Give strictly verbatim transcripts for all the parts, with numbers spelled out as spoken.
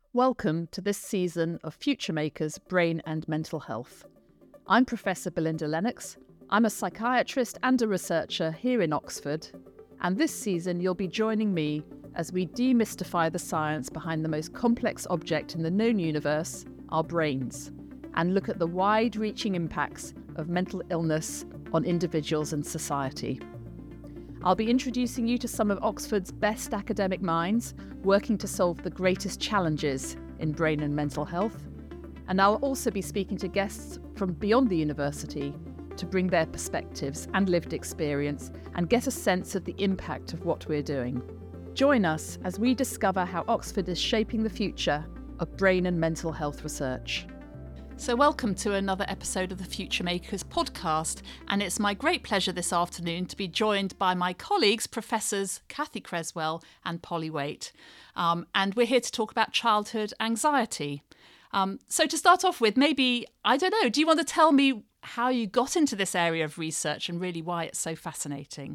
Welcome to this season of Future Makers Brain and Mental Health. I'm Professor Belinda Lennox. I'm a psychiatrist and a researcher here in Oxford, and this season you'll be joining me as we demystify the science behind the most complex object in the known universe, our brains, and look at the wide-reaching impacts of mental illness on individuals and society. I'll be introducing you to some of Oxford's best academic minds working to solve the greatest challenges in brain and mental health. And I'll also be speaking to guests from beyond the university to bring their perspectives and lived experience and get a sense of the impact of what we're doing. Join us as we discover how Oxford is shaping the future of brain and mental health research. So welcome to another episode of the Future Makers podcast, and it's my great pleasure this afternoon to be joined by my colleagues, Professors Cathy Creswell and Polly Waite. Um, and we're here to talk about childhood anxiety. Um, so to start off with, maybe, I don't know, do you want to tell me how you got into this area of research and really why it's so fascinating?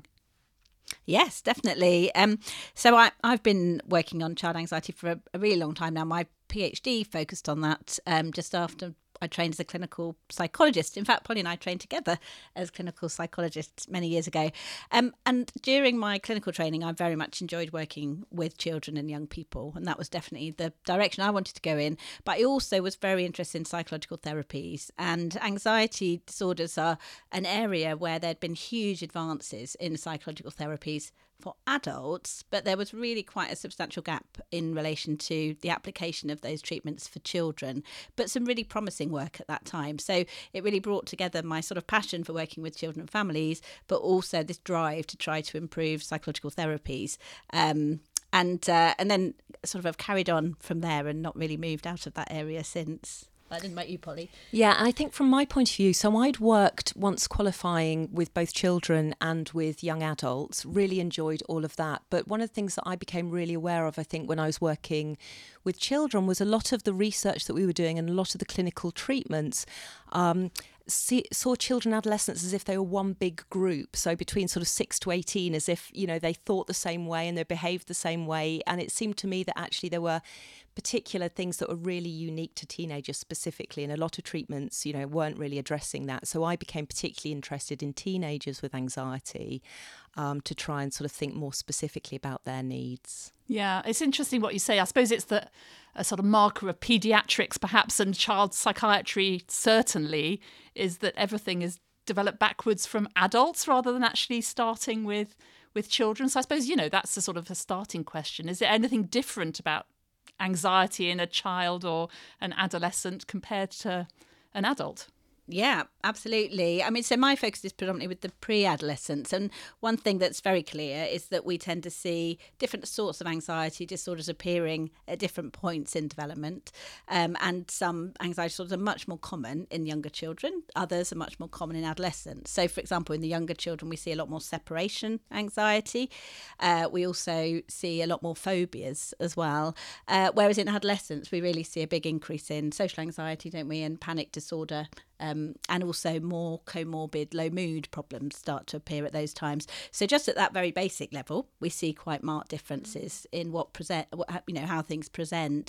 Yes, definitely. Um, so I, I've been working on child anxiety for a, a really long time now. My PhD focused on that um, just after I trained as a clinical psychologist. In fact, Polly and I trained together as clinical psychologists many years ago. Um, and during my clinical training, I very much enjoyed working with children and young people. And that was definitely the direction I wanted to go in. But I also was very interested in psychological therapies. And anxiety disorders are an area where there'd been huge advances in psychological therapies for adults, but there was really quite a substantial gap in relation to the application of those treatments for children, but some really promising work at that time. So it really brought together my sort of passion for working with children and families, but also this drive to try to improve psychological therapies. Um, and uh, and then sort of have carried on from there and not really moved out of that area since. I didn't make you, Polly. Yeah, I think from my point of view, so I'd worked once qualifying with both children and with young adults, really enjoyed all of that. But one of the things that I became really aware of, I think, when I was working with children was a lot of the research that we were doing and a lot of the clinical treatments um, see, saw children and adolescents as if they were one big group. So between sort of six to eighteen, as if, you know, they thought the same way and they behaved the same way. And it seemed to me that actually there were particular things that were really unique to teenagers specifically, and a lot of treatments, you know, weren't really addressing that. So I became particularly interested in teenagers with anxiety um, to try and sort of think more specifically about their needs. Yeah, it's interesting what you say. I suppose it's the a sort of marker of paediatrics perhaps and child psychiatry certainly is that everything is developed backwards from adults rather than actually starting with with children. So I suppose, you know, that's a sort of a starting question. Is there anything different about anxiety in a child or an adolescent compared to an adult? Yeah, absolutely. I mean, so my focus is predominantly with the pre-adolescents. And one thing that's very clear is that we tend to see different sorts of anxiety disorders appearing at different points in development. Um, and some anxiety disorders are much more common in younger children. Others are much more common in adolescents. So, for example, in the younger children, we see a lot more separation anxiety. Uh, we also see a lot more phobias as well. Uh, whereas in adolescents, we really see a big increase in social anxiety, don't we, and panic disorder. Um, and also more comorbid low mood problems start to appear at those times. So just at that very basic level, we see quite marked differences in what present, what, you know, how things present.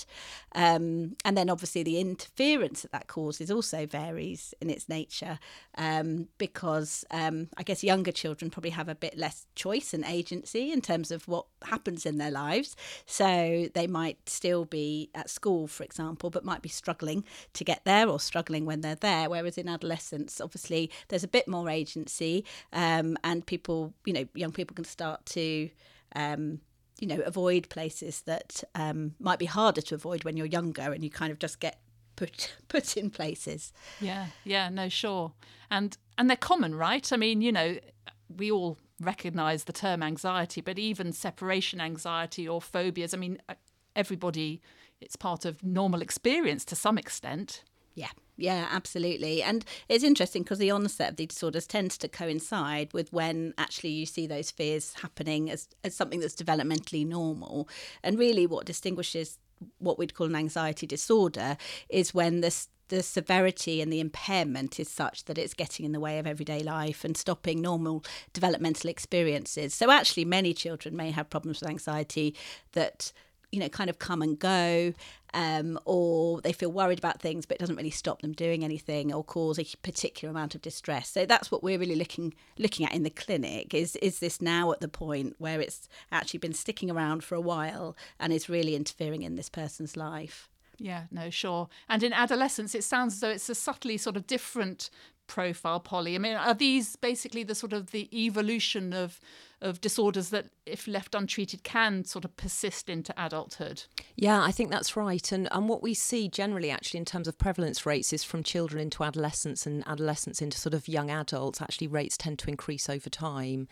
Um, and then obviously the interference that that causes also varies in its nature um, because um, I guess younger children probably have a bit less choice and agency in terms of what happens in their lives. So they might still be at school, for example, but might be struggling to get there or struggling when they're there. Whereas in adolescence, obviously, there's a bit more agency um, and people, you know, young people can start to, um, you know, avoid places that um, might be harder to avoid when you're younger and you kind of just get put put in places. Yeah, yeah, no, sure. And and they're common, right? I mean, you know, we all recognise the term anxiety, but even separation anxiety or phobias, I mean, everybody, it's part of normal experience to some extent. Yeah. Yeah, absolutely. And it's interesting because the onset of these disorders tends to coincide with when actually you see those fears happening as, as something that's developmentally normal. And really what distinguishes what we'd call an anxiety disorder is when this the severity and the impairment is such that it's getting in the way of everyday life and stopping normal developmental experiences. So actually many children may have problems with anxiety that you know, kind of come and go, um, or they feel worried about things, but it doesn't really stop them doing anything or cause a particular amount of distress. So that's what we're really looking looking at in the clinic. Is is this now at the point where it's actually been sticking around for a while and is really interfering in this person's life? Yeah, no, sure. And in adolescence, it sounds as though it's a subtly sort of different profile, Polly. I mean, are these basically the sort of the evolution of of disorders that, if left untreated, can sort of persist into adulthood? Yeah, I think that's right. And and what we see generally, actually, in terms of prevalence rates, is from children into adolescence and adolescence into sort of young adults. Actually, rates tend to increase over time.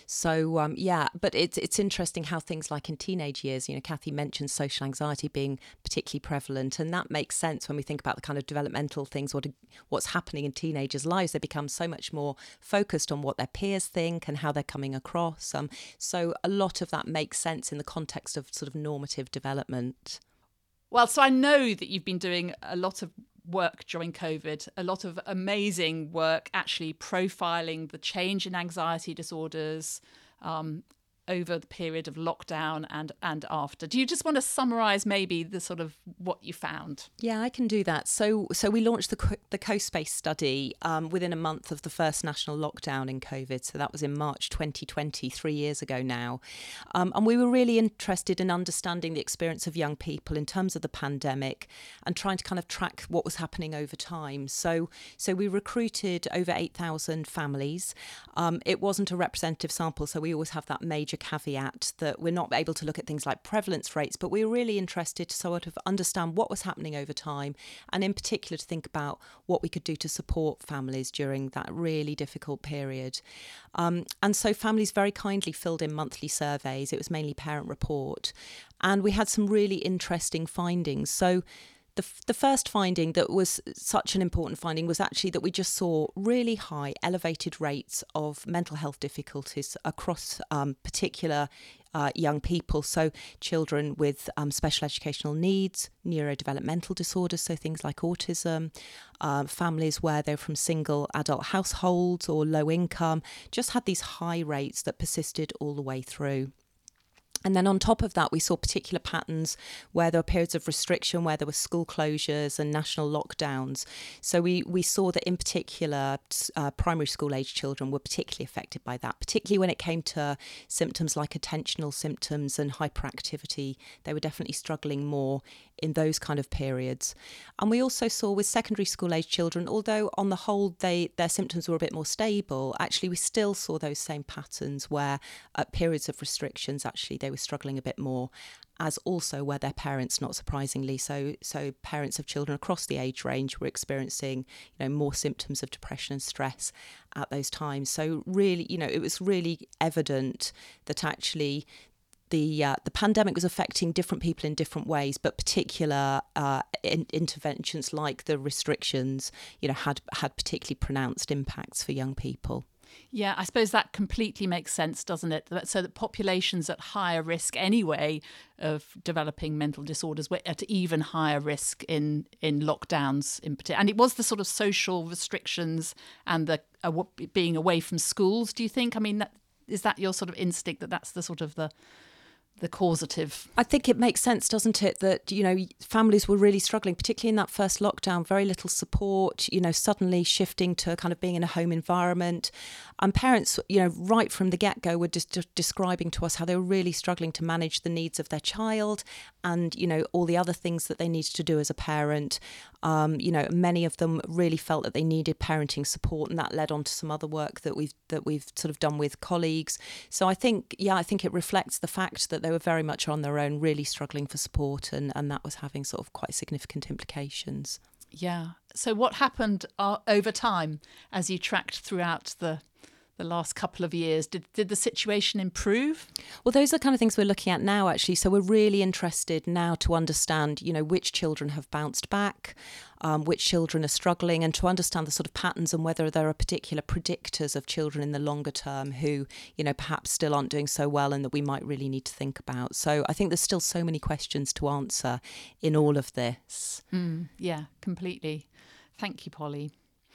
So um, yeah, but it's it's interesting how things like in teenage years, you know, Kathy mentioned social anxiety being particularly prevalent, and that makes sense when we think about the kind of developmental things, what what's happening in teenagers' lives. They become so much more focused on what their peers think and how they're coming across. Um, so a lot of that makes sense in the context of sort of normative development. Well, so I know that you've been doing a lot of work during COVID, a lot of amazing work actually profiling the change in anxiety disorders um, over the period of lockdown and and after. Do you just want to summarise maybe the sort of what you found? Yeah, I can do that. So so we launched the the CoSpace study um, within a month of the first national lockdown in COVID. So that was in March twenty twenty, three years ago now. Um, and we were really interested in understanding the experience of young people in terms of the pandemic and trying to kind of track what was happening over time. So so we recruited over eight thousand families. Um, it wasn't a representative sample, so we always have that major caveat that we're not able to look at things like prevalence rates, but we were really interested to sort of understand what was happening over time, and in particular to think about what we could do to support families during that really difficult period. Um, and so families very kindly filled in monthly surveys. It was mainly parent report, and we had some really interesting findings. So The, the first finding that was such an important finding was actually that we just saw really high, elevated rates of mental health difficulties across um, particular uh, young people. So children with um, special educational needs, neurodevelopmental disorders, so things like autism, uh, families where they're from single adult households or low income, just had these high rates that persisted all the way through. And then on top of that, we saw particular patterns where there were periods of restriction, where there were school closures and national lockdowns. So we, we saw that in particular, uh, primary school age children were particularly affected by that, particularly when it came to symptoms like attentional symptoms and hyperactivity. They were definitely struggling more in those kind of periods. And we also saw with secondary school age children, although on the whole they their symptoms were a bit more stable, actually we still saw those same patterns where at periods of restrictions actually they were struggling a bit more, as also were their parents, not surprisingly. So so parents of children across the age range were experiencing, you know, more symptoms of depression and stress at those times. So really, you know, it was really evident that actually The uh, the pandemic was affecting different people in different ways, but particular uh, in, interventions like the restrictions, you know, had had particularly pronounced impacts for young people. Yeah, I suppose that completely makes sense, doesn't it? So that populations at higher risk anyway of developing mental disorders were at even higher risk in, in lockdowns in particular. And it was the sort of social restrictions and the uh, being away from schools, do you think? I mean, that, is that your sort of instinct that that's the sort of the... the causative? I think it makes sense, doesn't it, that, you know, families were really struggling, particularly in that first lockdown, very little support, you know, suddenly shifting to kind of being in a home environment. And parents, you know, right from the get-go were just, just describing to us how they were really struggling to manage the needs of their child and, you know, all the other things that they needed to do as a parent. Um, you know, many of them really felt that they needed parenting support, and that led on to some other work that we've that we've sort of done with colleagues. So I think, yeah, I think it reflects the fact that they were very much on their own, really struggling for support, and, and that was having sort of quite significant implications. Yeah. So what happened uh, over time as you tracked throughout the the last couple of years? Did did the situation improve? Well, those are the kind of things we're looking at now, actually. So we're really interested now to understand, you know, which children have bounced back, um, which children are struggling, and to understand the sort of patterns and whether there are particular predictors of children in the longer term who, you know, perhaps still aren't doing so well and that we might really need to think about. So I think there's still so many questions to answer in all of this. Mm, yeah, completely. Thank you, Polly.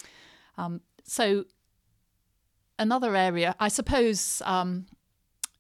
Um, so another area, I suppose, um,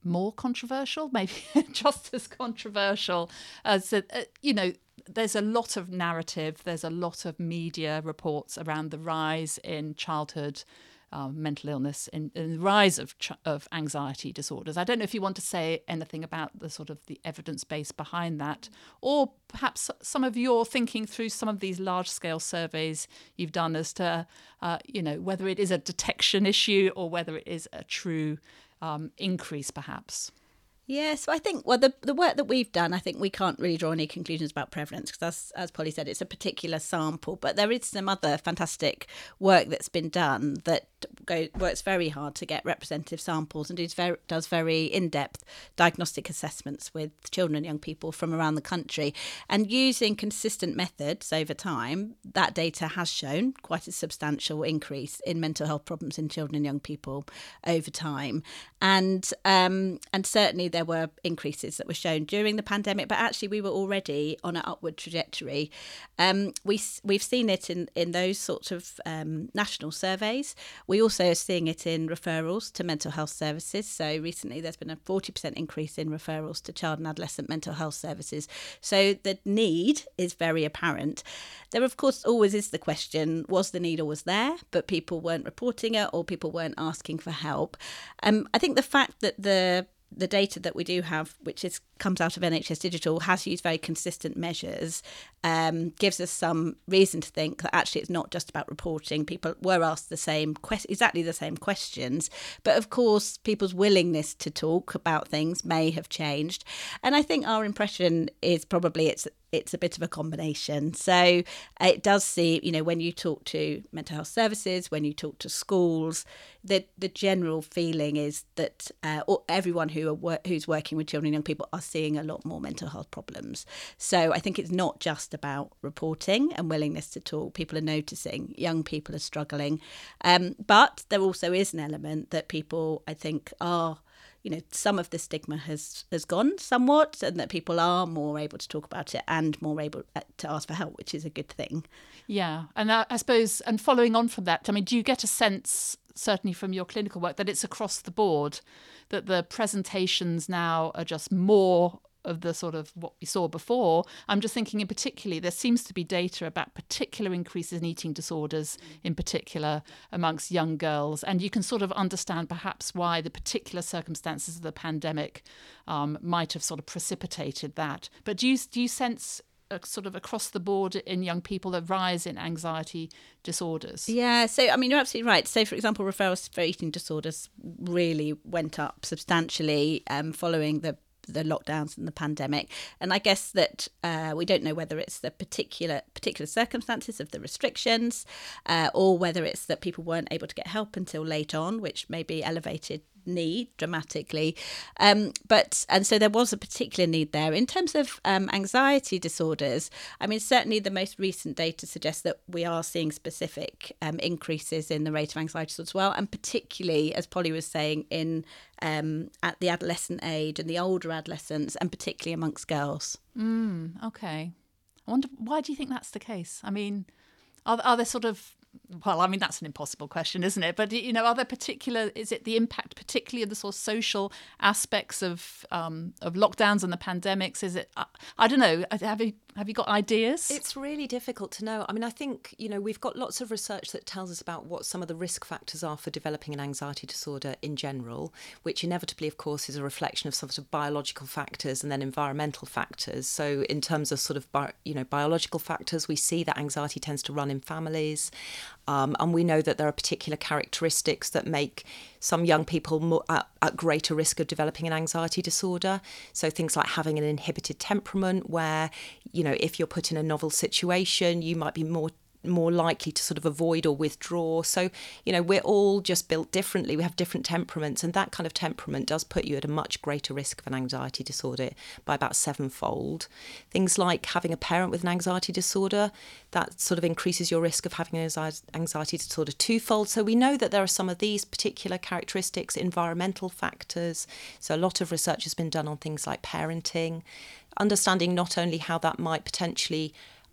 more controversial, maybe just as controversial as, uh, you know, there's a lot of narrative, there's a lot of media reports around the rise in childhood um, mental illness and the rise of ch- of anxiety disorders. I don't know if you want to say anything about the sort of the evidence base behind that, or perhaps some of your thinking through some of these large scale surveys you've done as to, uh, you know, whether it is a detection issue or whether it is a true um, increase, perhaps. Yeah, so I think, well, the, the work that we've done, I think we can't really draw any conclusions about prevalence because, as, as Polly said, it's a particular sample. But there is some other fantastic work that's been done that go, works very hard to get representative samples and does very, does very in-depth diagnostic assessments with children and young people from around the country. And using consistent methods over time, that data has shown quite a substantial increase in mental health problems in children and young people over time. And um, and certainly there were increases that were shown during the pandemic, but actually we were already on an upward trajectory. Um, we, we've seen it in, in those sorts of um, national surveys. We also are seeing it in referrals to mental health services. So recently there's been a forty percent increase in referrals to child and adolescent mental health services. So the need is very apparent. There, of course, always is the question, was the need always there, but people weren't reporting it or people weren't asking for help? Um, I think the fact that the the data that we do have, which is comes out of N H S Digital, has used very consistent measures, um, gives us some reason to think that actually it's not just about reporting. People were asked the same que- exactly the same questions, but of course people's willingness to talk about things may have changed. And I think our impression is probably it's it's a bit of a combination. So it does see, you know, when you talk to mental health services, when you talk to schools, the the general feeling is that uh, or everyone who are wor- who's working with children and young people are seeing a lot more mental health problems. So I think it's not just about reporting and willingness to talk. People are noticing young people are struggling. Um, but there also is an element that people, I think, are, you know, some of the stigma has, has gone somewhat, and that people are more able to talk about it and more able to ask for help, which is a good thing. Yeah. And I, I suppose, and following on from that, I mean, do you get a sense, certainly from your clinical work, that it's across the board, that the presentations now are just more of the sort of what we saw before? I'm just thinking in particularly, there seems to be data about particular increases in eating disorders, in particular amongst young girls. And you can sort of understand perhaps why the particular circumstances of the pandemic um, might have sort of precipitated that. But do you, do you sense a sort of across the board in young people a rise in anxiety disorders? Yeah, so I mean, you're absolutely right. So, for example, referrals for eating disorders really went up substantially um, following the the lockdowns and the pandemic. And I guess that uh, we don't know whether it's the particular particular circumstances of the restrictions uh, or whether it's that people weren't able to get help until late on, which maybe elevated need dramatically. Um, but and so there was a particular need there. In terms of um, anxiety disorders, I mean, certainly the most recent data suggests that we are seeing specific um, increases in the rate of anxiety disorders as well, and particularly, as Polly was saying, in um, at the adolescent age and the older adolescents, and particularly amongst girls. Mm, okay. I wonder, why do you think that's the case? I mean, are, are there sort of, well, I mean, that's an impossible question, isn't it? But, you know, are there particular, is it the impact particularly of the sort of social aspects of um, of lockdowns and the pandemics? Is it, I, I don't know, have you, have you got ideas? It's really difficult to know. I mean, I think, you know, we've got lots of research that tells us about what some of the risk factors are for developing an anxiety disorder in general, which inevitably, of course, is a reflection of some sort of biological factors and then environmental factors. So in terms of sort of, bi- you know, biological factors, we see that anxiety tends to run in families. Um, and we know that there are particular characteristics that make some young people more at, at greater risk of developing an anxiety disorder. So things like having an inhibited temperament where, you know, if you're put in a novel situation, you might be more more likely to sort of avoid or withdraw. So, you know, we're all just built differently. We have different temperaments, and that kind of temperament does put you at a much greater risk of an anxiety disorder by about sevenfold. Things like having a parent with an anxiety disorder, that sort of increases your risk of having an anxiety disorder twofold. So we know that there are some of these particular characteristics, environmental factors. So a lot of research has been done on things like parenting, understanding not only how that might potentially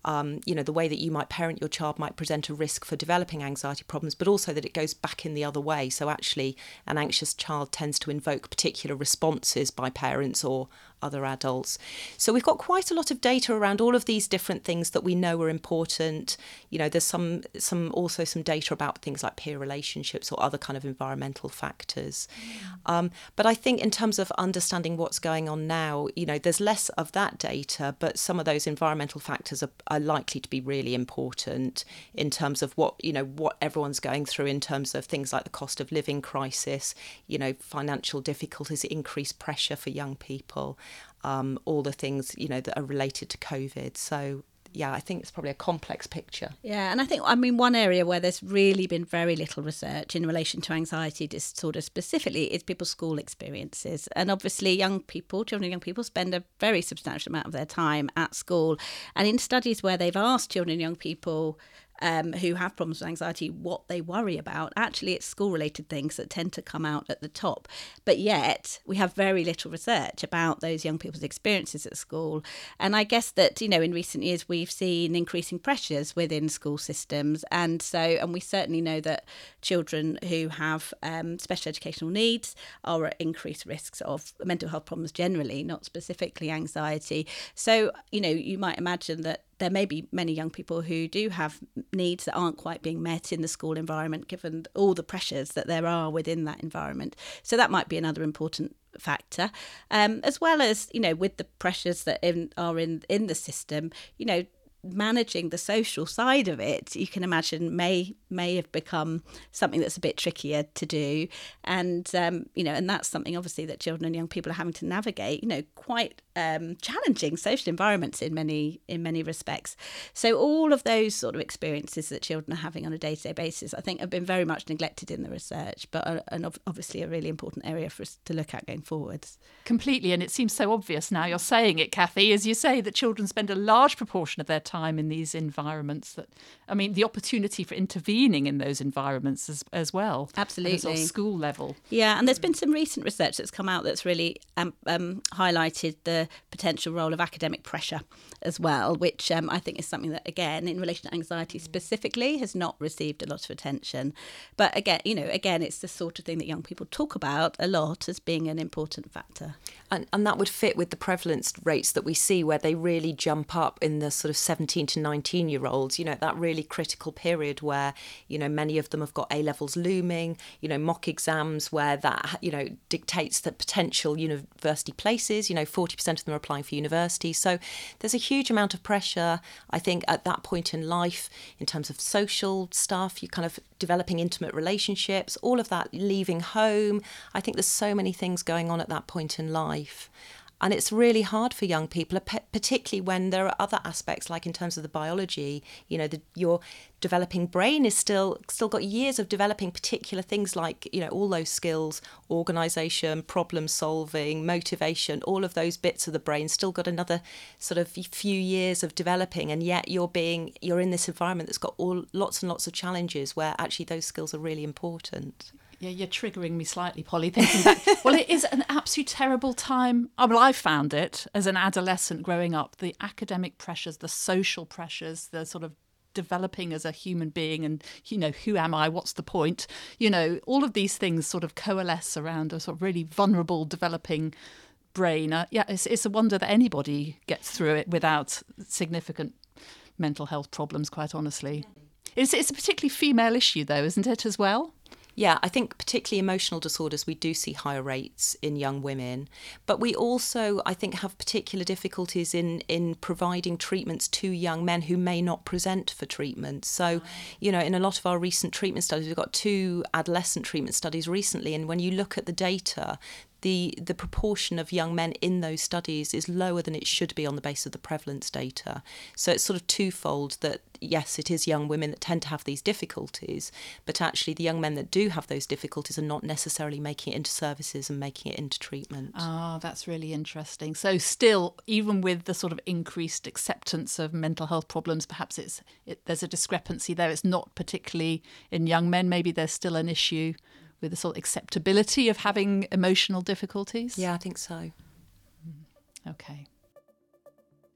um, you know, the way that you might parent your child might present a risk for developing anxiety problems, but also that it goes back in the other way. So actually, an anxious child tends to invoke particular responses by parents or other adults. So we've got quite a lot of data around all of these different things that we know are important. You know, there's some some also some data about things like peer relationships or other kind of environmental factors. Mm. Um, but I think in terms of understanding what's going on now, you know, there's less of that data, but some of those environmental factors are, are likely to be really important in terms of what, you know, what everyone's going through in terms of things like the cost of living crisis, you know, financial difficulties, increased pressure for young people. Um, all the things, you know, that are related to COVID. So, yeah, I think it's probably a complex picture. Yeah, and I think, I mean, one area where there's really been very little research in relation to anxiety disorder specifically is people's school experiences. And obviously young people, children and young people spend a very substantial amount of their time at school. And in studies where they've asked children and young people Um, who have problems with anxiety, what they worry about, actually it's school-related things that tend to come out at the top. But yet we have very little research about those young people's experiences at school. And I guess that, you know, in recent years we've seen increasing pressures within school systems. And so, and we certainly know that children who have um, special educational needs are at increased risks of mental health problems generally, not specifically anxiety. So, you know, you might imagine that there may be many young people who do have needs that aren't quite being met in the school environment, given all the pressures that there are within that environment. So that might be another important factor, um, as well as, you know, with the pressures that in, are in, in the system, you know, managing the social side of it, you can imagine may may have become something that's a bit trickier to do. And, um, you know, and that's something obviously that children and young people are having to navigate, you know, quite um, challenging social environments in many in many respects. So all of those sort of experiences that children are having on a day-to-day basis, I think, have been very much neglected in the research, but are, and obviously a really important area for us to look at going forwards. Completely, and it seems so obvious now you're saying it, Kathy, as you say that children spend a large proportion of their time in these environments. That, I mean, the opportunity for intervening in those environments as, as well. Absolutely. At a school level. Yeah, and there's been some recent research that's come out that's really um, um, highlighted the potential role of academic pressure as well, which um, I think is something that, again, in relation to anxiety specifically, has not received a lot of attention. But again, you know, again, it's the sort of thing that young people talk about a lot as being an important factor. And, and that would fit with the prevalence rates that we see, where they really jump up in the sort of seventeen to nineteen year olds, you know, that really critical period where, you know, many of them have got A levels looming, you know, mock exams where that, you know, dictates the potential university places, you know, forty percent of them are applying for university. So there's a huge amount of pressure, I think, at that point in life in terms of social stuff, you kind of developing intimate relationships, all of that, leaving home. I think there's so many things going on at that point in life. And it's really hard for young people, particularly when there are other aspects, like in terms of the biology, you know, the, your developing brain is still still got years of developing particular things like, you know, all those skills, organisation, problem solving, motivation, all of those bits of the brain still got another sort of few years of developing. And yet you're being you're in this environment that's got all lots and lots of challenges where actually those skills are really important. Yeah, you're triggering me slightly, Polly, thinking back. Well, it is an absolute terrible time. Oh, well, I found it as an adolescent growing up, the academic pressures, the social pressures, the sort of developing as a human being and, you know, who am I? What's the point? You know, all of these things sort of coalesce around a sort of really vulnerable developing brain. Uh, yeah, it's, it's a wonder that anybody gets through it without significant mental health problems, quite honestly. It's, it's a particularly female issue, though, isn't it, as well? Yeah, I think particularly emotional disorders, we do see higher rates in young women. But we also, I think, have particular difficulties in, in providing treatments to young men who may not present for treatment. So, you know, in a lot of our recent treatment studies, we've got two adolescent treatment studies recently. And when you look at the data, the the proportion of young men in those studies is lower than it should be on the basis of the prevalence data. So it's sort of twofold that, yes, it is young women that tend to have these difficulties, but actually the young men that do have those difficulties are not necessarily making it into services and making it into treatment. Ah, oh, that's really interesting. So still, even with the sort of increased acceptance of mental health problems, perhaps it's it, there's a discrepancy there. It's not particularly in young men. Maybe there's still an issue with the sort of acceptability of having emotional difficulties? Yeah, I think so. Okay.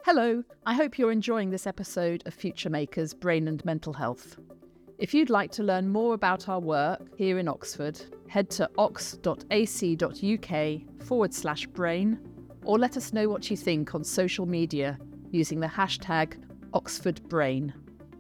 Hello, I hope you're enjoying this episode of Future Makers Brain and Mental Health. If you'd like to learn more about our work here in Oxford, head to ox.ac.uk forward slash brain, or let us know what you think on social media using the hashtag OxfordBrain.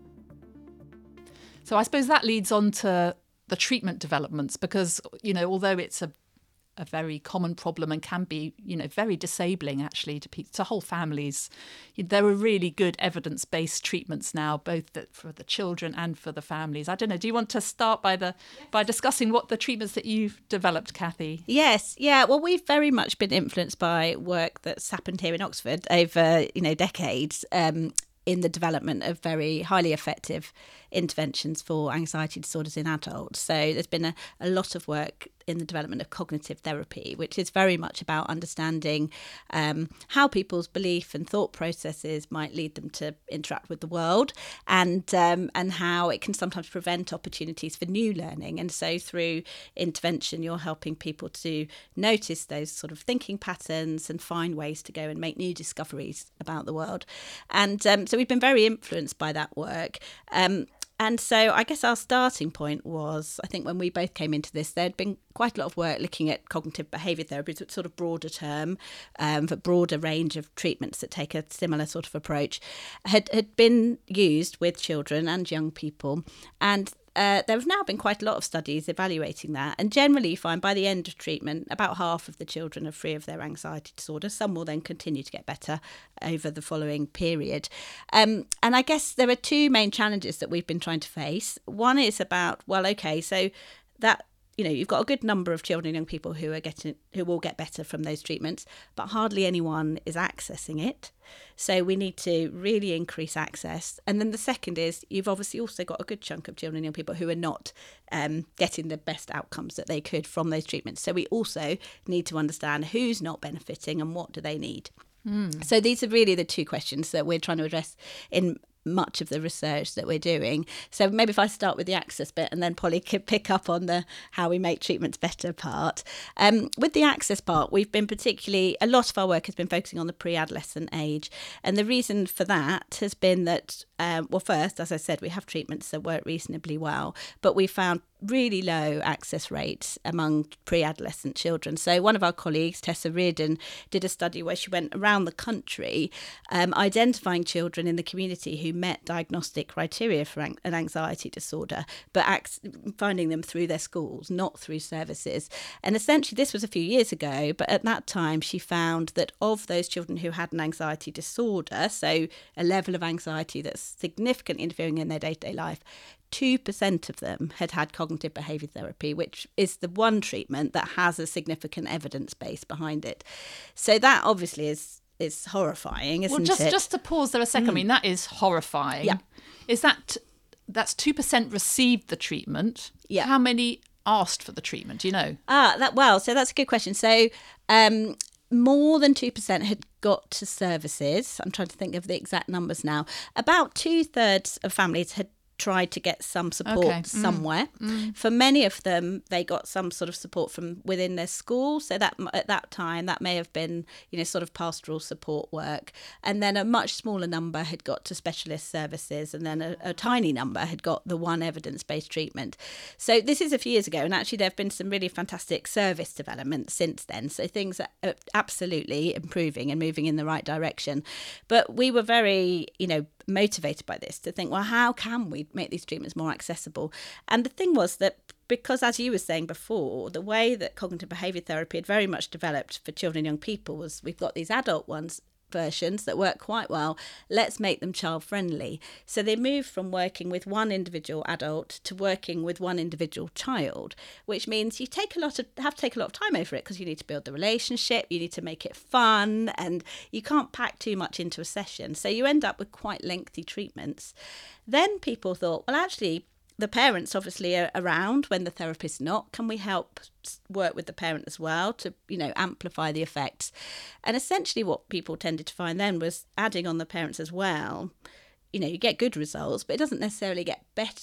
So I suppose that leads on to the treatment developments, because, you know, although it's a a very common problem and can be, you know, very disabling actually to people, to whole families, there are really good evidence-based treatments now, both that for the children and for the families. I don't know, do you want to start by the yes. by discussing what the treatments that you've developed, Kathy? Yes, yeah. Well, we've very much been influenced by work that's happened here in Oxford over, you know, decades. Um, in the development of very highly effective interventions for anxiety disorders in adults. So there's been a, a lot of work in the development of cognitive therapy, which is very much about understanding um, how people's belief and thought processes might lead them to interact with the world, and um, and how it can sometimes prevent opportunities for new learning. And so through intervention, you're helping people to notice those sort of thinking patterns and find ways to go and make new discoveries about the world. And um, so we've been very influenced by that work. Um, And so I guess our starting point was, I think when we both came into this, there'd been quite a lot of work looking at cognitive behaviour therapy, it's a sort of broader term, um, but broader range of treatments that take a similar sort of approach, had, had been used with children and young people. And Uh, there have now been quite a lot of studies evaluating that. And generally, you find by the end of treatment, about half of the children are free of their anxiety disorder. Some will then continue to get better over the following period. Um, and I guess there are two main challenges that we've been trying to face. One is about, well, OK, so that, you know, you've got a good number of children and young people who are getting, who will get better from those treatments, but hardly anyone is accessing it. So we need to really increase access. And then the second is you've obviously also got a good chunk of children and young people who are not um, getting the best outcomes that they could from those treatments. So we also need to understand who's not benefiting and what do they need. Mm. So these are really the two questions that we're trying to address in much of the research that we're doing. So maybe if I start with the access bit, and then Polly could pick up on the how we make treatments better part. Um, with the access part, we've been particularly, a lot of our work has been focusing on the pre-adolescent age. And the reason for that has been that, um, well, first, as I said, we have treatments that work reasonably well, but we found really low access rates among pre-adolescent children. So one of our colleagues, Tessa Reardon, did a study where she went around the country um, identifying children in the community who met diagnostic criteria for an anxiety disorder, but ac- finding them through their schools, not through services. And essentially this was a few years ago, but at that time she found that of those children who had an anxiety disorder, so a level of anxiety that's significantly interfering in their day-to-day life, two percent of them had had cognitive behaviour therapy, which is the one treatment that has a significant evidence base behind it. So that obviously is is horrifying, isn't well, just, it? Just to pause there a second, mm. I mean, that is horrifying. Yeah. Is that, that's two percent received the treatment? Yeah. How many asked for the treatment, do you know? Ah, that well, so that's a good question. So um, more than two percent had got to services. I'm trying to think of the exact numbers now. About two-thirds of families had tried to get some support okay. somewhere. Mm. Mm. For many of them, they got some sort of support from within their school. So that at that time, that may have been, you know, sort of pastoral support work. And then a much smaller number had got to specialist services, and then a, a tiny number had got the one evidence-based treatment. So this is a few years ago, and actually there have been some really fantastic service developments since then. So things are absolutely improving and moving in the right direction. But we were very, you know, motivated by this to think, well, how can we make these treatments more accessible? And the thing was that because, as you were saying before, the way that cognitive behaviour therapy had very much developed for children and young people was we've got these adult ones versions that work quite well, let's make them child friendly. So they moved from working with one individual adult to working with one individual child, which means you take a lot of have to take a lot of time over it because you need to build the relationship, you need to make it fun, and you can't pack too much into a session. So you end up with quite lengthy treatments. Then people thought, well, actually, the parents obviously are around when the therapist's not. Can we help work with the parent as well to, you know, amplify the effects? And essentially what people tended to find then was adding on the parents as well. You know, you get good results, but it doesn't necessarily get better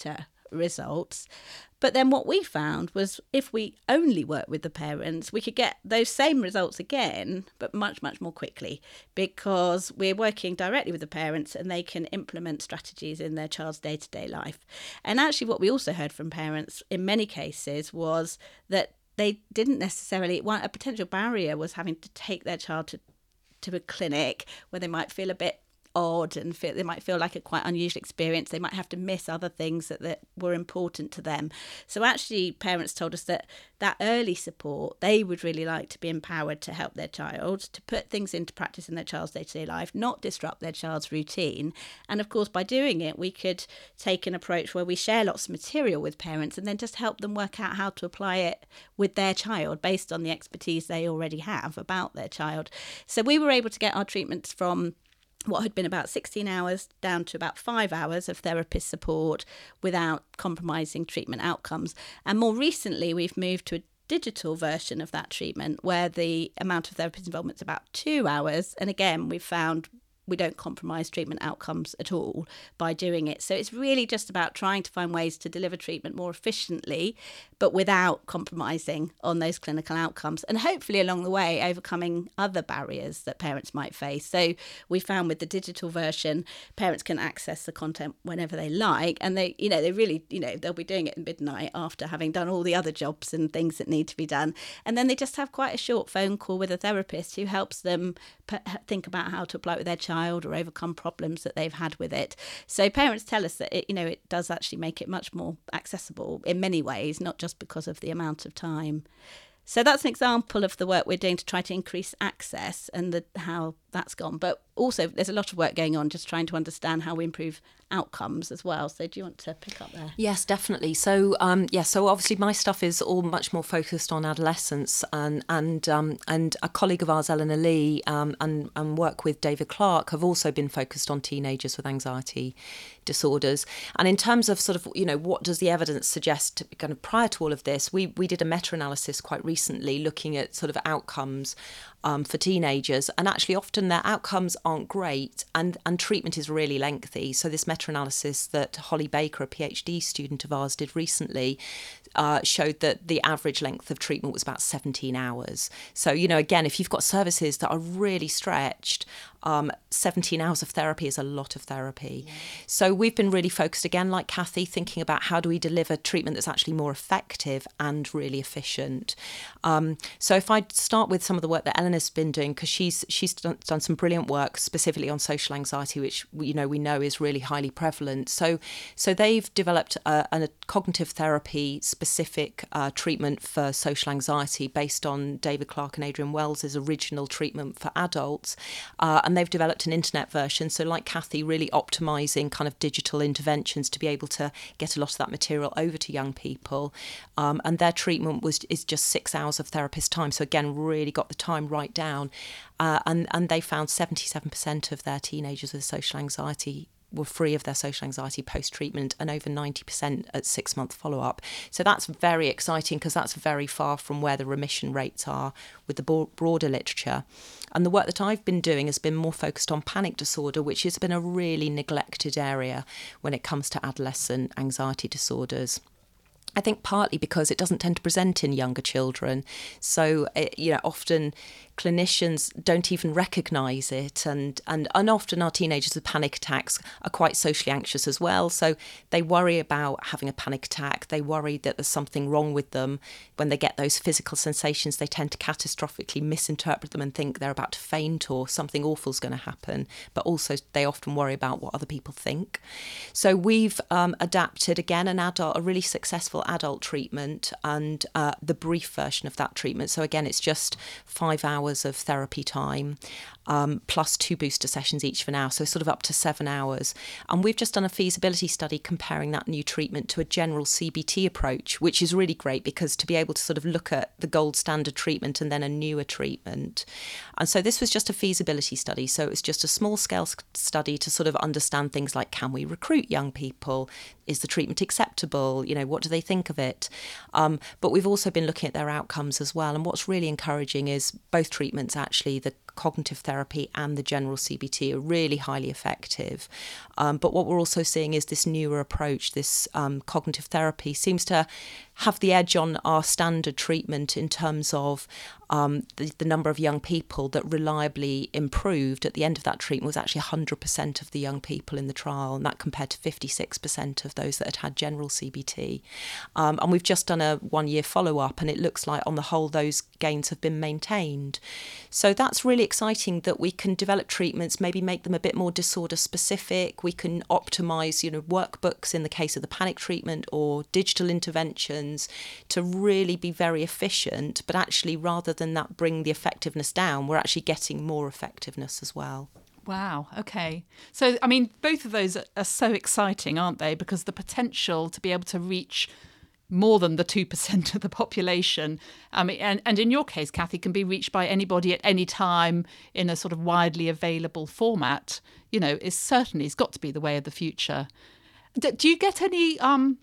results. But then what we found was if we only work with the parents, we could get those same results again, but much, much more quickly, because we're working directly with the parents and they can implement strategies in their child's day-to-day life. And actually what we also heard from parents in many cases was that they didn't necessarily, one, a potential barrier was having to take their child to, to a clinic where they might feel a bit odd and feel, they might feel like a quite unusual experience. They might have to miss other things that, that were important to them. So actually parents told us that that early support, they would really like to be empowered to help their child, to put things into practice in their child's day-to-day life, not disrupt their child's routine. And of course, by doing it, we could take an approach where we share lots of material with parents and then just help them work out how to apply it with their child based on the expertise they already have about their child. So we were able to get our treatments from what had been about sixteen hours down to about five hours of therapist support without compromising treatment outcomes. And more recently, we've moved to a digital version of that treatment where the amount of therapist involvement is about two hours. And again, we've found we don't compromise treatment outcomes at all by doing it. So it's really just about trying to find ways to deliver treatment more efficiently, but without compromising on those clinical outcomes. And hopefully along the way, overcoming other barriers that parents might face. So we found with the digital version, parents can access the content whenever they like. And they, you know, they really, you know, they'll be doing it at midnight after having done all the other jobs and things that need to be done. And then they just have quite a short phone call with a therapist who helps them p- think about how to apply it with their child or overcome problems that they've had with it. So parents tell us that it, you know, it does actually make it much more accessible in many ways, not just because of the amount of time. So that's an example of the work we're doing to try to increase access and the, how that's gone. But also there's a lot of work going on just trying to understand how we improve outcomes as well. So do you want to pick up there? Yes, definitely. So um, yeah, so obviously my stuff is all much more focused on adolescence, and and um, and a colleague of ours, Eleanor Lee, um, and and work with David Clark have also been focused on teenagers with anxiety disorders. And in terms of sort of, you know, what does the evidence suggest kind of prior to all of this, we we did a meta-analysis quite recently looking at sort of outcomes um, for teenagers, and actually often their outcomes aren't great, and, and treatment is really lengthy. So this meta-analysis that Holly Baker, a PhD student of ours, did recently uh, showed that the average length of treatment was about seventeen hours. So, you know, again, if you've got services that are really stretched, um, seventeen hours of therapy is a lot of therapy. Yeah. So we've been really focused, again, like Kathy, thinking about how do we deliver treatment that's actually more effective and really efficient. Um, so if I start with some of the work that Eleanor's been doing, because she's she's done, done some brilliant work specifically on social anxiety, which you know we know is really highly prevalent. So so they've developed a, a cognitive therapy specific uh, treatment for social anxiety based on David Clark and Adrian Wells's original treatment for adults, uh, and they've developed an internet version. So like Kathy, really optimising kind of digital interventions to be able to get a lot of that material over to young people. Um, and their treatment was is just six hours of therapist time. So again, really got the time right down. Uh, and, and they found seventy-seven percent of their teenagers with social anxiety were free of their social anxiety post-treatment, and over ninety percent at six-month follow-up. So that's very exciting, because that's very far from where the remission rates are with the broader literature. And the work that I've been doing has been more focused on panic disorder, which has been a really neglected area when it comes to adolescent anxiety disorders. I think partly because it doesn't tend to present in younger children. So, it, you know, often clinicians don't even recognise it, and, and and often our teenagers with panic attacks are quite socially anxious as well, so they worry about having a panic attack. They worry that there's something wrong with them. When they get those physical sensations, they tend to catastrophically misinterpret them and think they're about to faint or something awful's going to happen, but also they often worry about what other people think. So we've um, adapted, again, an adult, a really successful adult treatment, and uh, the brief version of that treatment. So again, it's just five hours of therapy time, um, plus two booster sessions each of an hour, so sort of up to seven hours. And we've just done a feasibility study comparing that new treatment to a general C B T approach, which is really great, because to be able to sort of look at the gold standard treatment and then a newer treatment. And so this was just a feasibility study. So it was just a small scale study to sort of understand things like, can we recruit young people? is the treatment acceptable? You know, what do they think of it? Um, but we've also been looking at their outcomes as well. And what's really encouraging is both treatments, actually, the cognitive therapy and the general C B T, are really highly effective. Um, but what we're also seeing is this newer approach, this um, cognitive therapy seems to have the edge on our standard treatment in terms of um, the, the number of young people that reliably improved at the end of that treatment was actually one hundred percent of the young people in the trial, and that compared to fifty-six percent of those that had had general C B T. Um, and we've just done a one-year follow-up, and it looks like on the whole those gains have been maintained. So that's really exciting that we can develop treatments, maybe make them a bit more disorder specific. We can optimise, you know, workbooks in the case of the panic treatment or digital interventions to really be very efficient, but actually rather than that bring the effectiveness down, we're actually getting more effectiveness as well. Wow. Okay. So, I mean, both of those are, are so exciting, aren't they? Because the potential to be able to reach more than the two percent of the population. I mean, and, and in your case, Kathy, can be reached by anybody at any time in a sort of widely available format, you know, is certainly has got to be the way of the future. Do, do you get any um,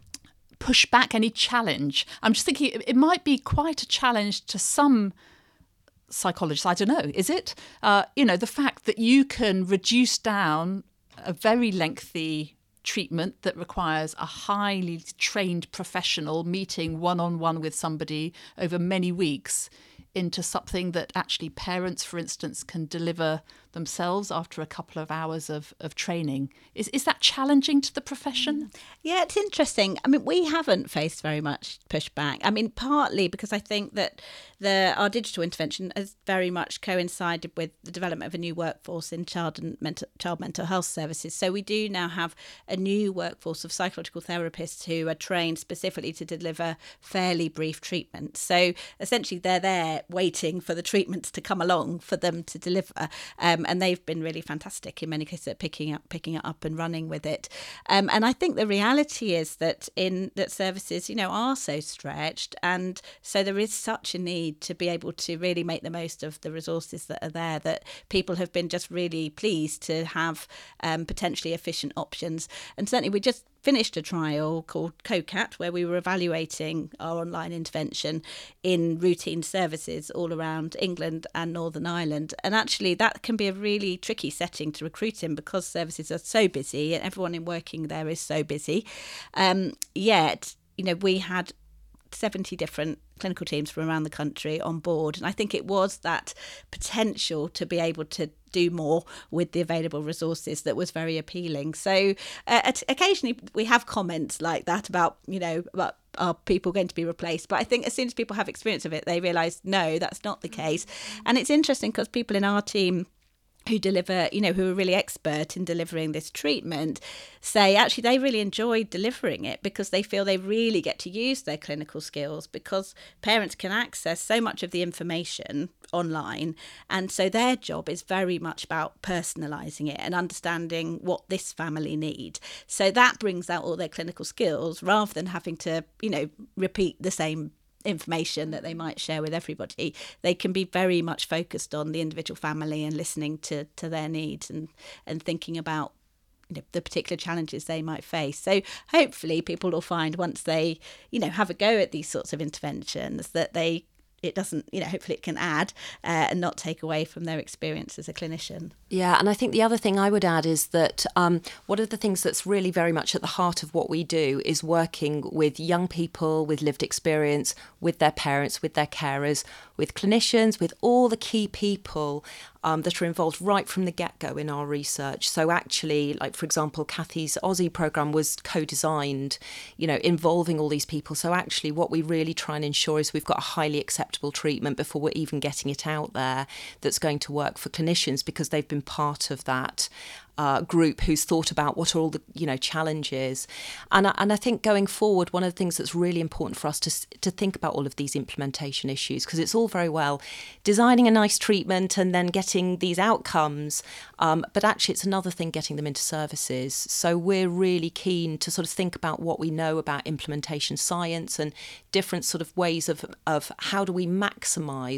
pushback, any challenge? I'm just thinking it, it might be quite a challenge to some psychologists. I don't know. Is it? Uh, you know, the fact that you can reduce down a very lengthy treatment that requires a highly trained professional meeting one-on-one with somebody over many weeks into something that actually parents, for instance, can deliver themselves after a couple of hours of, of training. Is is that challenging to the profession? Yeah, it's interesting. I mean, we haven't faced very much pushback. I mean, partly because I think that the our digital intervention has very much coincided with the development of a new workforce in child and mental, child mental health services. So we do now have a new workforce of psychological therapists who are trained specifically to deliver fairly brief treatment. So essentially they're there waiting for the treatments to come along for them to deliver. Um, and they've been really fantastic in many cases at picking up, picking it up and running with it. Um, and I think the reality is that in that services, you know, are so stretched, and so there is such a need to be able to really make the most of the resources that are there, that people have been just really pleased to have um, potentially efficient options. And certainly we just finished a trial called COCAT, where we were evaluating our online intervention in routine services all around England and Northern Ireland. And actually that can be a really tricky setting to recruit in because services are so busy and everyone in working there is so busy. Um, yet, you know, we had seventy different clinical teams from around the country on board. And I think it was that potential to be able to do more with the available resources that was very appealing. So uh, occasionally we have comments like that about, you know, about are people going to be replaced? But I think as soon as people have experience of it, they realise, no, that's not the case. And it's interesting because people in our team who deliver, you know, who are really expert in delivering this treatment, say actually they really enjoy delivering it because they feel they really get to use their clinical skills because parents can access so much of the information online. And so their job is very much about personalising it and understanding what this family need. So that brings out all their clinical skills rather than having to, you know, repeat the same information that they might share with everybody. They can be very much focused on the individual family and listening to to their needs and and thinking about, you know, the particular challenges they might face. So hopefully people will find once they, you know, have a go at these sorts of interventions that they it doesn't, you know, hopefully it can add uh, and not take away from their experience as a clinician. Yeah, and I think the other thing I would add is that um, one of the things that's really very much at the heart of what we do is working with young people with lived experience, with their parents, with their carers, with clinicians, with all the key people um, that are involved right from the get-go in our research. So actually, like, for example, Kathy's Aussie programme was co-designed, you know, involving all these people. So actually what we really try and ensure is we've got a highly acceptable treatment before we're even getting it out there that's going to work for clinicians because they've been part of that uh, group who's thought about what are all the, you know, challenges. And I, and I think going forward, one of the things that's really important for us to to think about all of these implementation issues, because it's all very well designing a nice treatment and then getting these outcomes, um, but actually it's another thing getting them into services. So we're really keen to sort of think about what we know about implementation science and different sort of ways of, of how do we maximise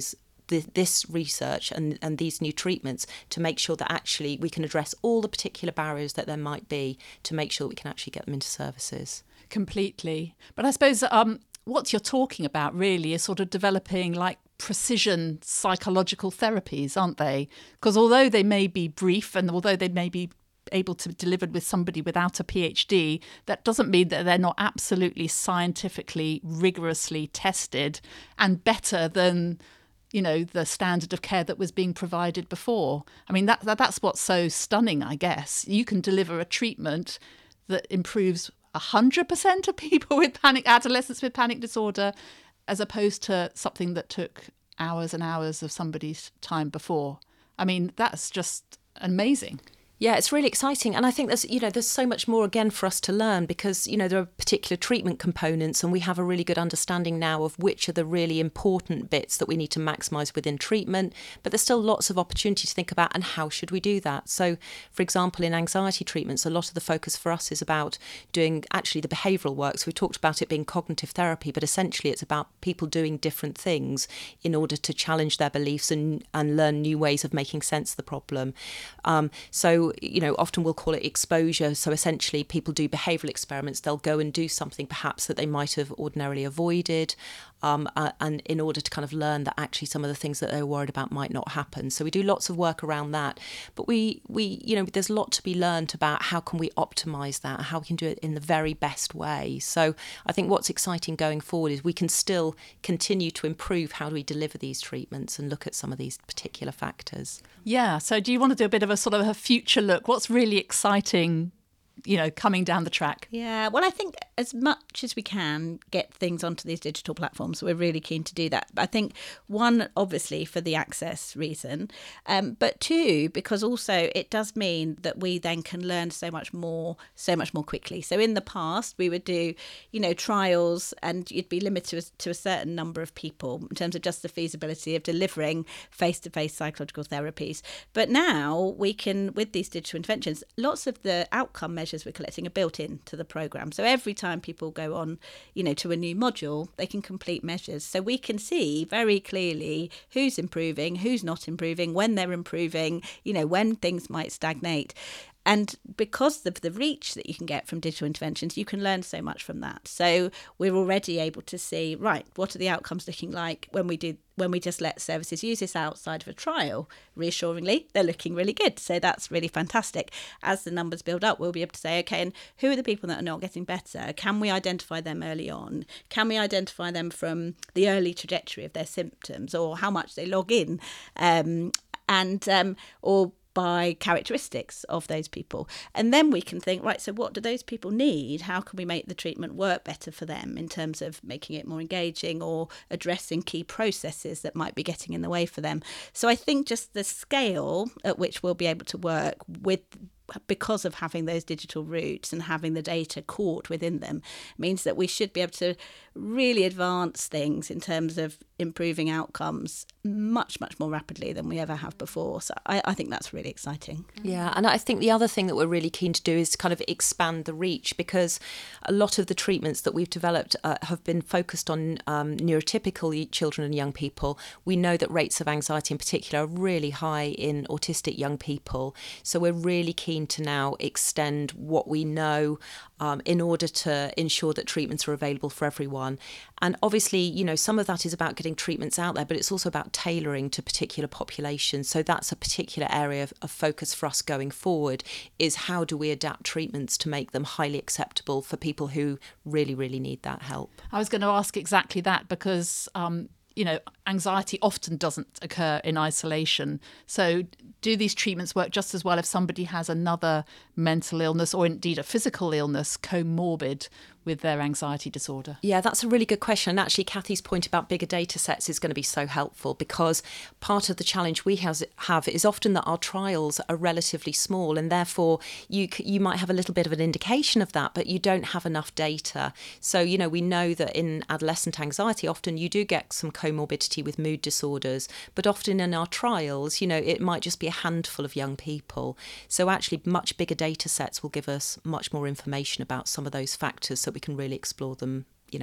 th- this research and, and these new treatments to make sure that actually we can address all the particular barriers that there might be to make sure that we can actually get them into services. Completely. But I suppose um, what you're talking about really is sort of developing like precision psychological therapies, aren't they? Because although they may be brief and although they may be able to be delivered with somebody without a PhD, that doesn't mean that they're not absolutely scientifically, rigorously tested and better than, you know, the standard of care that was being provided before. I mean, that, that that's what's so stunning, I guess. You can deliver a treatment that improves one hundred percent of people with panic, adolescents with panic disorder, as opposed to something that took hours and hours of somebody's time before. I mean, that's just amazing. Yeah, it's really exciting. And I think there's, you know, there's so much more again for us to learn because, you know, there are particular treatment components and we have a really good understanding now of which are the really important bits that we need to maximise within treatment. But there's still lots of opportunity to think about and how should we do that? So, for example, in anxiety treatments, a lot of the focus for us is about doing actually the behavioural work. So we talked about it being cognitive therapy, but essentially it's about people doing different things in order to challenge their beliefs and, and learn new ways of making sense of the problem. Um, so you know, often we'll call it exposure. So essentially people do behavioural experiments. They'll go and do something perhaps that they might have ordinarily avoided. Um, uh, and in order to kind of learn that actually some of the things that they were worried about might not happen. So we do lots of work around that. But we, we, you know, there's a lot to be learned about how can we optimise that, how we can do it in the very best way. So I think what's exciting going forward is we can still continue to improve how do we deliver these treatments and look at some of these particular factors. Yeah. So do you want to do a bit of a sort of a future look? What's really exciting, you know, coming down the track? Yeah, well, I think as much as we can get things onto these digital platforms, we're really keen to do that. But I think one, obviously, for the access reason, um, but two, because also it does mean that we then can learn so much more, so much more quickly. So in the past, we would do, you know, trials and you'd be limited to a, to a certain number of people in terms of just the feasibility of delivering face-to-face psychological therapies. But now we can, with these digital interventions, lots of the outcome measures we're collecting are built into the programme. So every time people go on, you know, to a new module, they can complete measures. So we can see very clearly who's improving, who's not improving, when they're improving, you know, when things might stagnate. And because of the reach that you can get from digital interventions, you can learn so much from that. So we're already able to see, right, what are the outcomes looking like when we do when we just let services use this outside of a trial? Reassuringly, they're looking really good. So that's really fantastic. As the numbers build up, we'll be able to say, okay, and who are the people that are not getting better? Can we identify them early on? Can we identify them from the early trajectory of their symptoms or how much they log in? Um, and um, or by characteristics of those people. And then we can think, right, so what do those people need? How can we make the treatment work better for them in terms of making it more engaging or addressing key processes that might be getting in the way for them? So I think just the scale at which we'll be able to work with, because of having those digital routes and having the data caught within them, means that we should be able to really advance things in terms of improving outcomes much, much more rapidly than we ever have before. So I, I think that's really exciting. Yeah, and I think the other thing that we're really keen to do is kind of expand the reach, because a lot of the treatments that we've developed uh, have been focused on um, neurotypical children and young people. We know that rates of anxiety in particular are really high in autistic young people. So we're really keen to now extend what we know um, in order to ensure that treatments are available for everyone. And obviously, you know, some of that is about getting treatments out there, but it's also about tailoring to particular populations. So that's a particular area of, of focus for us going forward, is how do we adapt treatments to make them highly acceptable for people who really, really need that help. I was going to ask exactly that because, um, you know, anxiety often doesn't occur in isolation. So do these treatments work just as well if somebody has another mental illness or indeed a physical illness comorbid with their anxiety disorder? Yeah, that's a really good question. And actually, Kathy's point about bigger data sets is going to be so helpful, because part of the challenge we has, have is often that our trials are relatively small, and therefore you you might have a little bit of an indication of that, but you don't have enough data. So, you know, we know that in adolescent anxiety, often you do get some comorbidity with mood disorders, but often in our trials, you know, it might just be a handful of young people. So actually, much bigger data sets will give us much more information about some of those factors, so we can really explore them, you know,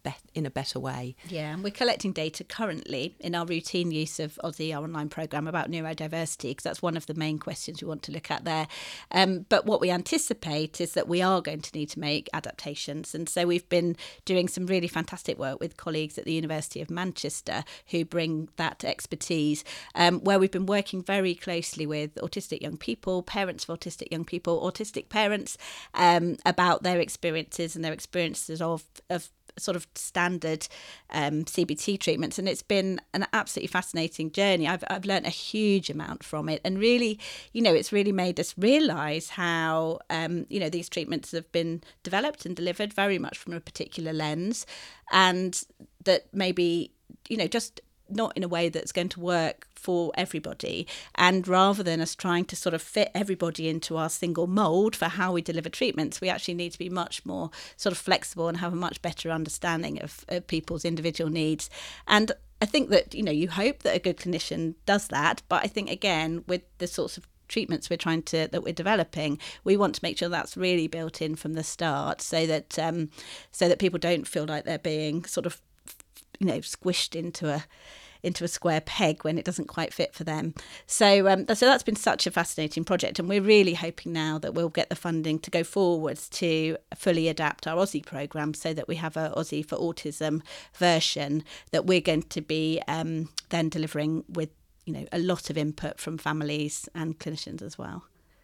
be- in a better way. Yeah, and we're collecting data currently in our routine use of Aussie, our online programme, about neurodiversity, because that's one of the main questions we want to look at there. Um, but what we anticipate is that we are going to need to make adaptations. And so we've been doing some really fantastic work with colleagues at the University of Manchester who bring that expertise, um, where we've been working very closely with autistic young people, parents of autistic young people, autistic parents, um, about their experiences and their experiences of, of sort of standard um, C B T treatments, and it's been an absolutely fascinating journey. I've I've learned a huge amount from it, and really, you know, it's really made us realise how um, you know, these treatments have been developed and delivered very much from a particular lens, and that maybe, you know, just not in a way that's going to work for everybody. And rather than us trying to sort of fit everybody into our single mould for how we deliver treatments, we actually need to be much more sort of flexible and have a much better understanding of, of people's individual needs. And I think that, you know, you hope that a good clinician does that. But I think, again, with the sorts of treatments we're trying to that we're developing, we want to make sure that's really built in from the start, so that um, so that people don't feel like they're being sort of, you know, squished into a into a square peg when it doesn't quite fit for them. So um, so that's been such a fascinating project, and we're really hoping now that we'll get the funding to go forwards to fully adapt our Aussie programme, so that we have a Aussie for Autism version that we're going to be um, then delivering with, you know, a lot of input from families and clinicians as well.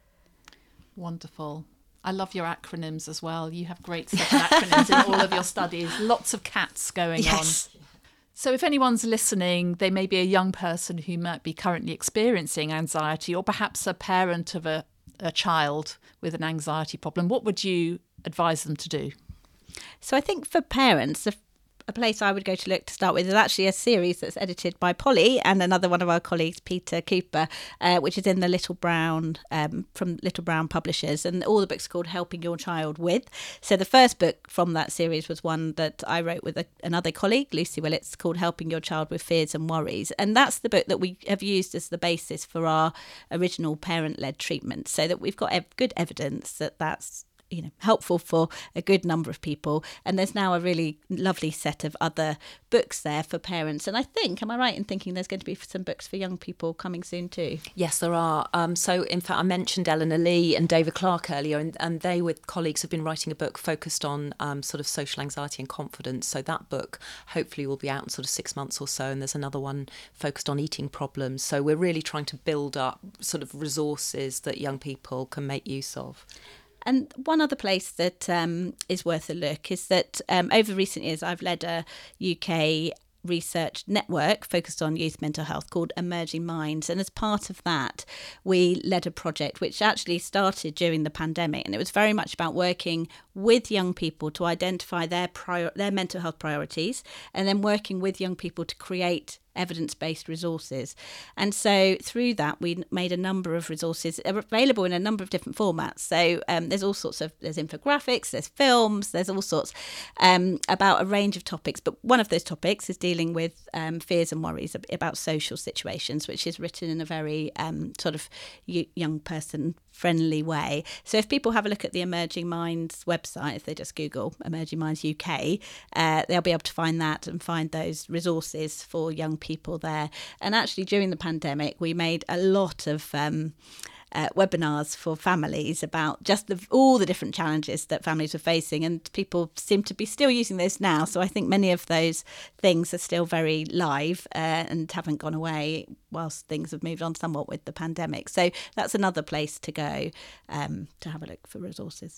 Wonderful. I love your acronyms as well. You have great set of acronyms in all of your studies. Lots of cats going Yes. on. So if anyone's listening, they may be a young person who might be currently experiencing anxiety, or perhaps a parent of a, a child with an anxiety problem. What would you advise them to do? So I think for parents, the a place I would go to look to start with is actually a series that's edited by Polly and another one of our colleagues, Peter Cooper, uh, which is in the Little Brown, um, from Little Brown Publishers. And all the books are called Helping Your Child With. So the first book from that series was one that I wrote with a, another colleague, Lucy Willits, called Helping Your Child With Fears and Worries. And that's the book that we have used as the basis for our original parent-led treatment, so that we've got ev- good evidence that that's, you know, helpful for a good number of people. And there's now a really lovely set of other books there for parents. And I think, am I right in thinking there's going to be some books for young people coming soon too? Yes, there are. Um, so, in fact, I mentioned Eleanor Lee and David Clark earlier, and, and they, with colleagues, have been writing a book focused on um, sort of social anxiety and confidence. So that book hopefully will be out in sort of six months or so. And there's another one focused on eating problems. So we're really trying to build up sort of resources that young people can make use of. And one other place that um, is worth a look is that um, over recent years, I've led a U K research network focused on youth mental health called Emerging Minds. And as part of that, we led a project which actually started during the pandemic. And it was very much about working with young people to identify their prior- their mental health priorities, and then working with young people to create evidence-based resources. And so through that, we made a number of resources available in a number of different formats. So um, there's all sorts of, there's infographics, there's films, there's all sorts um, about a range of topics. But one of those topics is dealing with um, fears and worries about social situations, which is written in a very um, sort of young person friendly way. So if people have a look at the Emerging Minds website, if they just Google Emerging Minds U K, uh, they'll be able to find that and find those resources for young people there. And actually during the pandemic, we made a lot of um, uh, webinars for families about just the, all the different challenges that families were facing, and people seem to be still using those now. So I think many of those things are still very live uh, and haven't gone away whilst things have moved on somewhat with the pandemic. So that's another place to go um, to have a look for resources.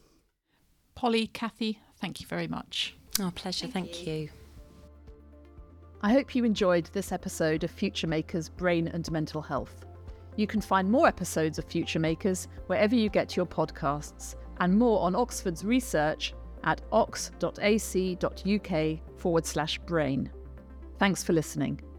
Polly, Kathy, thank you very much. Oh, pleasure. Thank, thank you. you. I hope you enjoyed this episode of Future Makers Brain and Mental Health. You can find more episodes of Future Makers wherever you get your podcasts, and more on Oxford's research at ox.ac.uk forward slash brain. Thanks for listening.